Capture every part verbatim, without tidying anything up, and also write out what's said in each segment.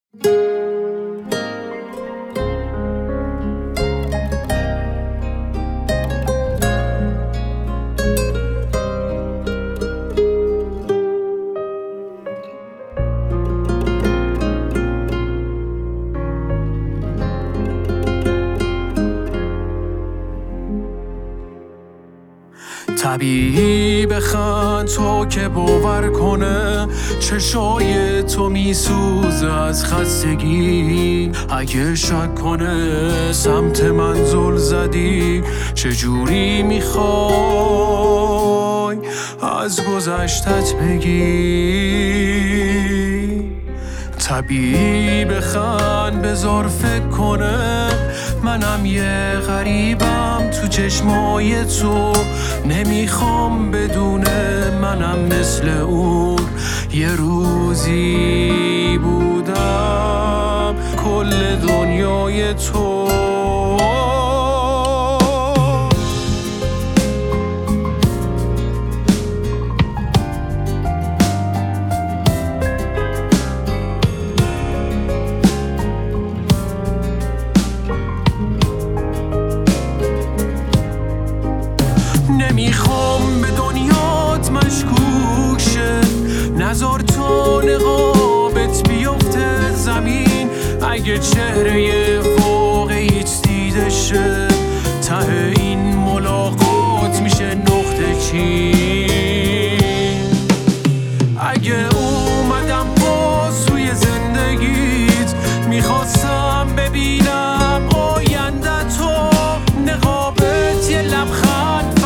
طبیعی بخند تو که باور کنه چشای تو میسوزه از خستگی. اگه شک کنه سمت منزل زدی چجوری میخوای از گذشتت بگی. طبیعی بخند بذار فکر کنه منم یه غریبم تو چشمای تو. نمیخوام بدونه منم مثل اون یه روزی بودم کل دنیای تو. نمیخوام به دنیات مشکوک شه، نذار تو نقابت بیفته زمین. اگه چهره واقعیت دیده شه ته این ملاقات میشه نقطه چین. اگه اومدم باز توی زندگیت میخواستم ببینم آینده تو. نقابت یه لبخند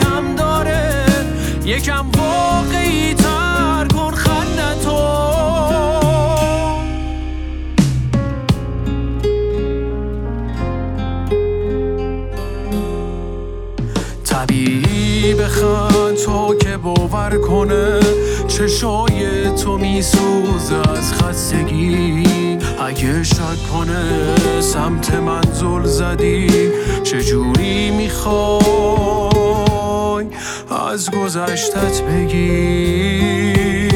یکم واقعی تر کن خنده تو. طبیعی بخند تو که باور کنه چشای تو میسوزه از خستگی. اگه شک کنه سمت منزل زدی چجوری میخوای از گذشتت بگی.